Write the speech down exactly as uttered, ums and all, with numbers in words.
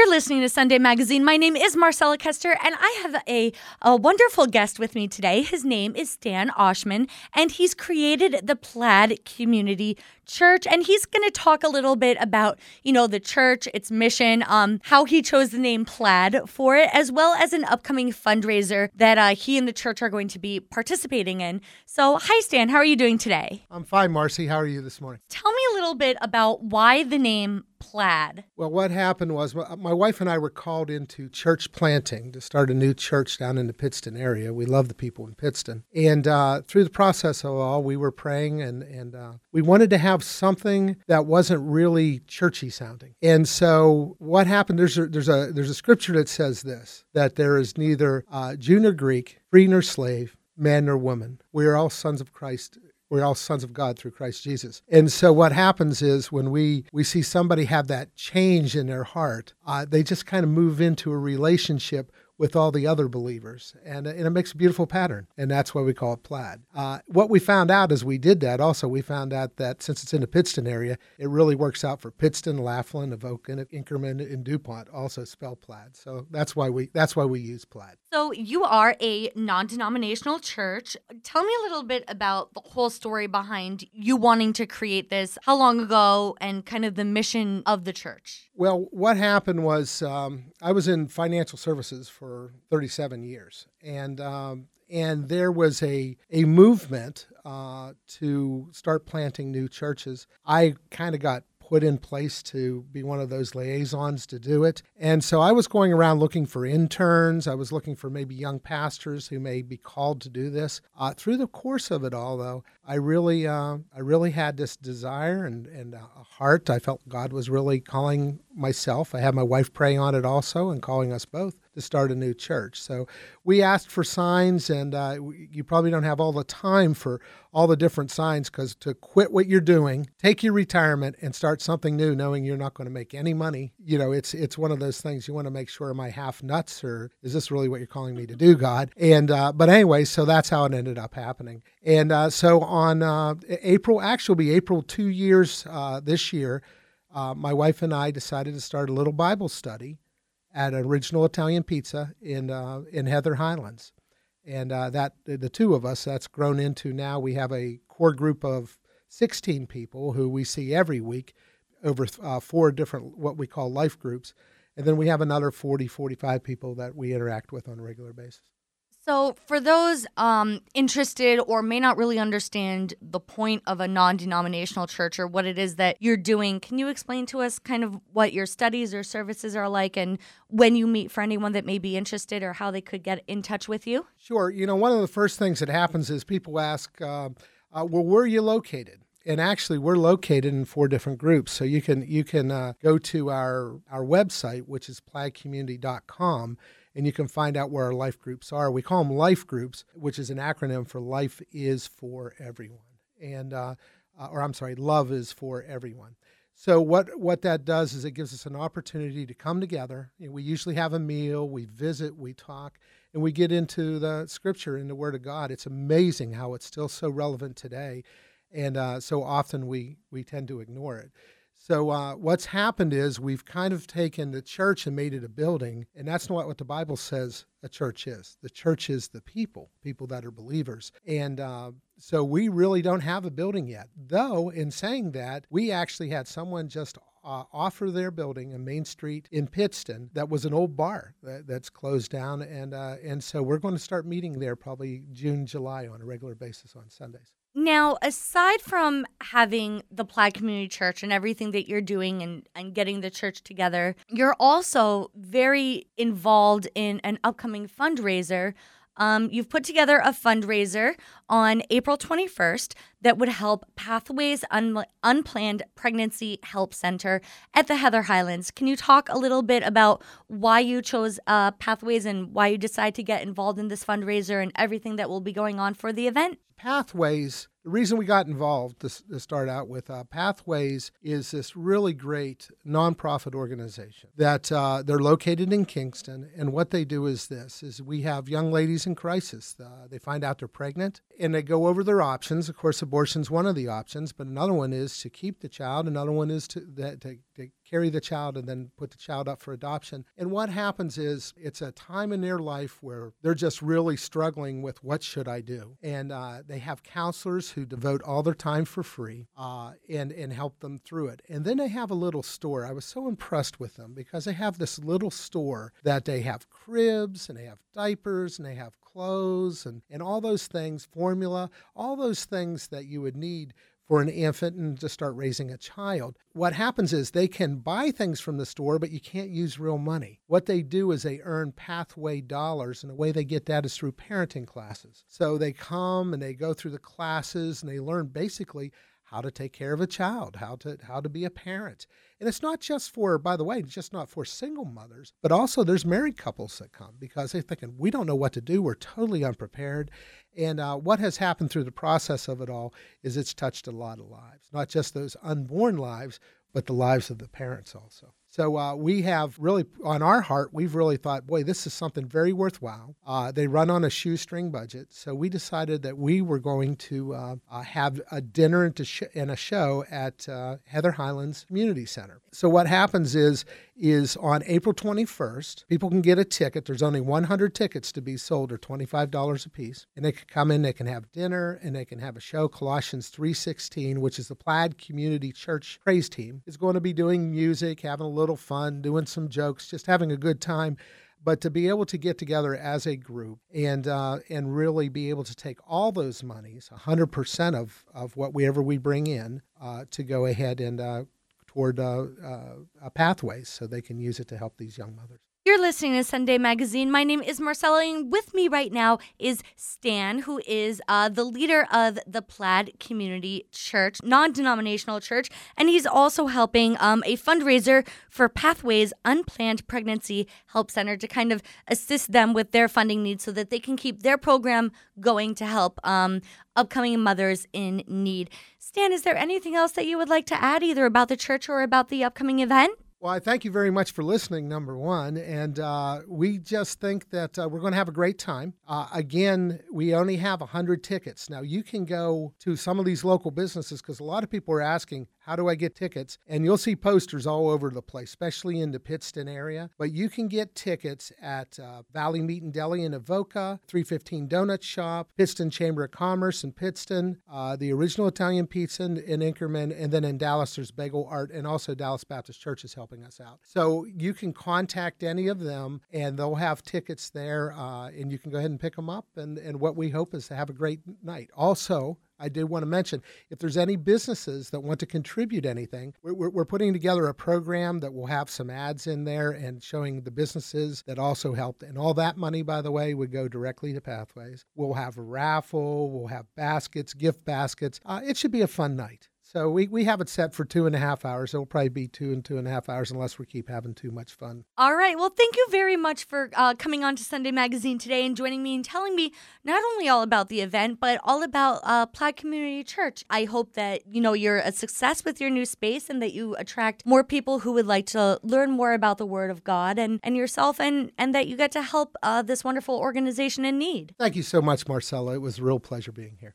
You're listening to Sunday Magazine. My name is Marcella Kester, and I have a, a wonderful guest with me today. His name is Stan Oshman, and he's created the Plaid Community Church, and he's going to talk a little bit about, you know, the church, its mission, um, how he chose the name Plaid for it, as well as an upcoming fundraiser that uh, he and the church are going to be participating in. So, hi, Stan. How are you doing today? I'm fine, Marcy. How are you this morning? Tell me a little bit about why the name Plaid. Well, what happened was my wife and I were called into church planting to start a new church down in the Pittston area. We love the people in Pittston. And uh, through the process of all, we were praying and, and uh, we wanted to have something that wasn't really churchy sounding. And so what happened, there's a, there's a, there's a scripture that says this, that there is neither uh, Jew nor Greek, free nor slave, man nor woman. We are all sons of Christ. We're all sons of God through Christ Jesus. And so what happens is when we, we see somebody have that change in their heart, uh, they just kind of move into a relationship with all the other believers. And, and it makes a beautiful pattern. And that's why we call it Plaid. Uh, what we found out as we did that, also, we found out that since it's in the Pittston area, it really works out for Pittston, Laughlin, Avoca, Inkerman, and DuPont, also spell Plaid. So that's why we that's why we use Plaid. So you are a non-denominational church. Tell me a little bit about the whole story behind you wanting to create this, how long ago, and kind of the mission of the church. Well, what happened was um, I was in financial services for thirty-seven years, and um, and there was a a movement uh, to start planting new churches. I kind of got put in place to be one of those liaisons to do it. And so I was going around looking for interns. I was looking for maybe young pastors who may be called to do this. Uh, through the course of it all, though, I really uh, I really had this desire and, and a heart. I felt God was really calling myself. I had my wife praying on it also and calling us both to start a new church. So we asked for signs, and uh, you probably don't have all the time for all the different signs, because to quit what you're doing, take your retirement, and start something new knowing you're not going to make any money, you know, it's it's one of those things you want to make sure, am I half nuts, or is this really what you're calling me to do, God? And uh, but anyway, so that's how it ended up happening. And uh, so on uh, April, actually be April two years uh, this year, uh, my wife and I decided to start a little Bible study at Original Italian Pizza in uh, in Heather Highlands. And uh, that the two of us, that's grown into now we have a core group of sixteen people who we see every week over uh, four different what we call life groups. And then we have another forty, forty-five people that we interact with on a regular basis. So for those um, interested or may not really understand the point of a non-denominational church or what it is that you're doing, can you explain to us kind of what your studies or services are like, and when you meet for anyone that may be interested, or how they could get in touch with you? Sure. You know, one of the first things that happens is people ask, uh, uh, well, where are you located? And actually, we're located in four different groups. So you can you can uh, go to our, our website, which is plaid community dot com, and you can find out where our life groups are. We call them life groups, which is an acronym for Life is for Everyone. And, uh, uh, or I'm sorry, Love is for Everyone. So what, what that does is it gives us an opportunity to come together. You know, we usually have a meal, we visit, we talk, and we get into the scripture and the Word of God. It's amazing how it's still so relevant today. And uh, so often we, we tend to ignore it. So uh, what's happened is we've kind of taken the church and made it a building, and that's not what the Bible says a church is. The church is the people, people that are believers. And uh, so we really don't have a building yet. Though, in saying that, we actually had someone just uh, offer their building, a Main Street in Pittston, that was an old bar that, that's closed down. And, uh, and so we're going to start meeting there probably June, July on a regular basis on Sundays. Now, aside from having the Plaid Community Church and everything that you're doing and, and getting the church together, you're also very involved in an upcoming fundraiser. Um, you've put together a fundraiser on April twenty-first that would help Pathways Un- Unplanned Pregnancy Help Center at the Heather Highlands. Can you talk a little bit about why you chose uh, Pathways and why you decided to get involved in this fundraiser and everything that will be going on for the event? Pathways, the reason we got involved to, to start out with, uh, Pathways is this really great nonprofit organization that uh, they're located in Kingston. And what they do is this, is we have young ladies in crisis. Uh, they find out they're pregnant and they go over their options. Of course, abortion's one of the options, but another one is to keep the child. Another one is to, that, to, to carry the child and then put the child up for adoption. And what happens is it's a time in their life where they're just really struggling with what should I do. And uh, they have counselors who devote all their time for free uh, and, and help them through it. And then they have a little store. I was so impressed with them because they have this little store that they have cribs and they have diapers and they have clothes and, and all those things, formula, all those things that you would need for an infant and to start raising a child. What happens is they can buy things from the store, but you can't use real money. What they do is they earn pathway dollars, and the way they get that is through parenting classes. So they come and they go through the classes and they learn basically how to take care of a child, how to how to be a parent. And it's not just for, by the way, it's just not for single mothers, but also there's married couples that come because they're thinking, we don't know what to do. We're totally unprepared. And uh, what has happened through the process of it all is it's touched a lot of lives, not just those unborn lives, but the lives of the parents also. So uh, we have really, on our heart, we've really thought, boy, this is something very worthwhile. Uh, they run on a shoestring budget. So we decided that we were going to uh, uh, have a dinner and, to sh- and a show at uh, Heather Highlands Community Center. So what happens is, is on April twenty-first, people can get a ticket. There's only one hundred tickets to be sold, or twenty-five dollars a piece. And they can come in, they can have dinner, and they can have a show. Colossians three sixteen, which is the Plaid Community Church praise team, is going to be doing music, having a little fun, doing some jokes, just having a good time. But to be able to get together as a group and uh, and really be able to take all those monies, one hundred percent of, of whatever we bring in, uh, to go ahead and uh, toward uh, uh, pathways so they can use it to help these young mothers. You're listening to Sunday Magazine. My name is Marcella, and with me right now is Stan, who is uh, the leader of the Plaid Community Church, non-denominational church, and he's also helping um, a fundraiser for Pathways Unplanned Pregnancy Help Center to kind of assist them with their funding needs so that they can keep their program going to help um, upcoming mothers in need. Stan, is there anything else that you would like to add, either about the church or about the upcoming event? Well, I thank you very much for listening, number one. And uh, we just think that uh, we're going to have a great time. Uh, again, we only have one hundred tickets. Now, you can go to some of these local businesses because a lot of people are asking, how do I get tickets? And you'll see posters all over the place, especially in the Pittston area. But you can get tickets at uh, Valley Meat and Deli in Avoca, three fifteen Donut Shop, Pittston Chamber of Commerce in Pittston, uh, the Original Italian Pizza in, in Inkerman, and then in Dallas, there's Bagel Art, and also Dallas Baptist Church is helping us out. So you can contact any of them, and they'll have tickets there, uh, and you can go ahead and pick them up. And, and what we hope is to have a great night. Also, I did want to mention, if there's any businesses that want to contribute anything, we're, we're putting together a program that will have some ads in there and showing the businesses that also helped. And all that money, by the way, would go directly to Pathways. We'll have a raffle. We'll have baskets, gift baskets. Uh, it should be a fun night. So we, we have it set for two and a half hours. It'll probably be two and two and a half hours unless we keep having too much fun. All right. Well, thank you very much for uh, coming on to Sunday Magazine today and joining me and telling me not only all about the event, but all about uh, Plaid Community Church. I hope that, you know, you're a success with your new space and that you attract more people who would like to learn more about the Word of God and, and yourself, and, and that you get to help uh, this wonderful organization in need. Thank you so much, Marcella. It was a real pleasure being here.